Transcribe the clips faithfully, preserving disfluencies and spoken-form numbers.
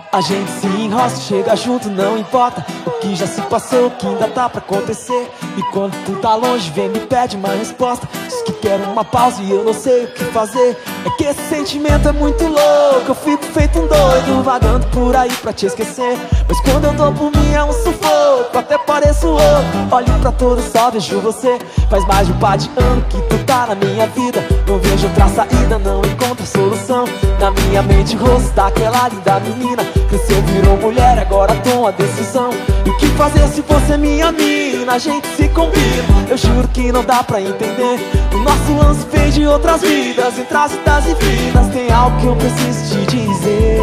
A gente se enrosca, chega junto, não importa o que já se passou, o que ainda tá pra acontecer. E quando tu tá longe, vem me pede uma resposta. Diz que quer uma pausa e eu não sei o que fazer. É que esse sentimento é muito louco, eu fico feito um doido, vagando por aí pra te esquecer. Mas quando eu dou por mim é um sufoco, até pareço outro. Olho pra todo, só vejo você. Faz mais de um par de ano que tu tá na minha vida. Não vejo outra saída, não encontro solução. Na minha mente o rosto daquela linda menina. Cresceu, virou mulher, agora toma a decisão. E o que fazer se você é minha mina? A gente se combina, eu juro que não dá pra entender. O nosso lance fez de outras vidas, entre as idas e vindas. Tem algo que eu preciso te dizer.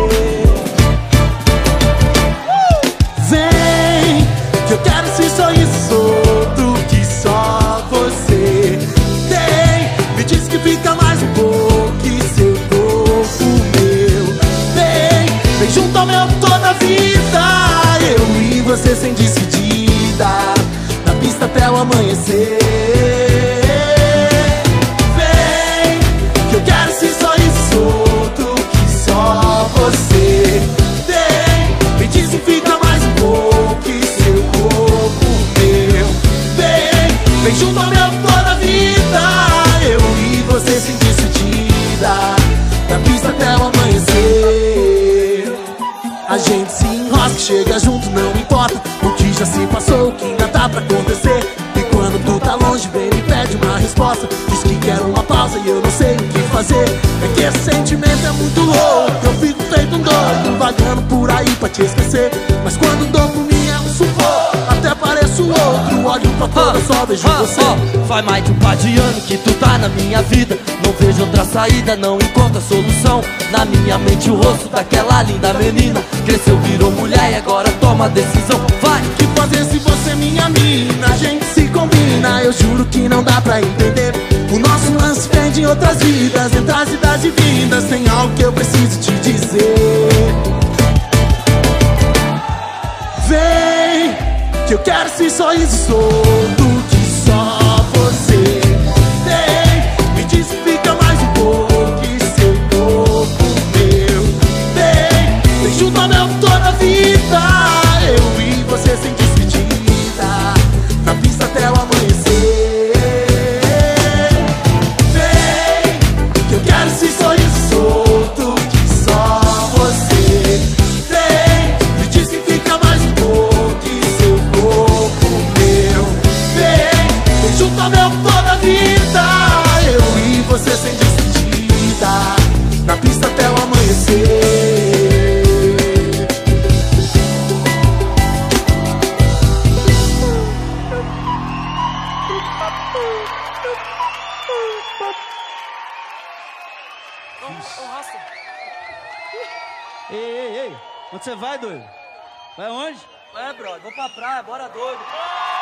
Vem, que eu quero esse sorriso solto que só você tem. Me diz que fica mais um pouco, que seu corpo meu. Vem, vem junto ao meu toda a vida. Eu e você sem despedida, na pista até o amanhecer. Vem, que eu quero esse sorriso solto que só você tem. Me diz que fica mais um pouco, que seu corpo meu. Vem, vem junto ao meu toda a vida. Eu e você sem despedida, na pista até o amanhecer. A gente se enrosca, chega junto, não importa o que já se passou, o que ainda tá pra acontecer. E quando tu tá longe, vem me pede uma resposta. Diz que quer uma pausa e eu não sei o que fazer. É que esse sentimento é muito louco, eu fico feito um doido, vagando por aí pra te esquecer. Mas quando dou por mim é um sufoco, até pareço outro. Olho pra toda, só vejo você. Faz mais de um par de anos que tu tá na minha vida. Não vejo outra saída, não encontro a solução. Na minha mente o rosto daquela linda menina. Cresceu, virou mulher e agora toma a decisão. Vai! O que fazer se você é minha mina? A gente se combina, eu juro que não dá pra entender. O nosso lance vem de outras vidas, entre as idas e vindas. Tem algo que eu preciso te dizer. Vem, que eu quero esse sorriso solto que só você tem. Me diz que fica mais um pouco, que seu corpo meu. Vem, vem junto ao meu toda a vida. Eu e você sem despedida, na pista até o amanhecer. Vem, que eu quero esse sorriso solto que só você tem. Me diz que fica mais um pouco, que seu corpo meu. Vem, vem junto ao meu toda a vida. Eu e você sem despedida, na pista até o amanhecer. Ei, ei, ei, onde você vai, doido? Vai onde? É, brother, vou pra praia, bora doido.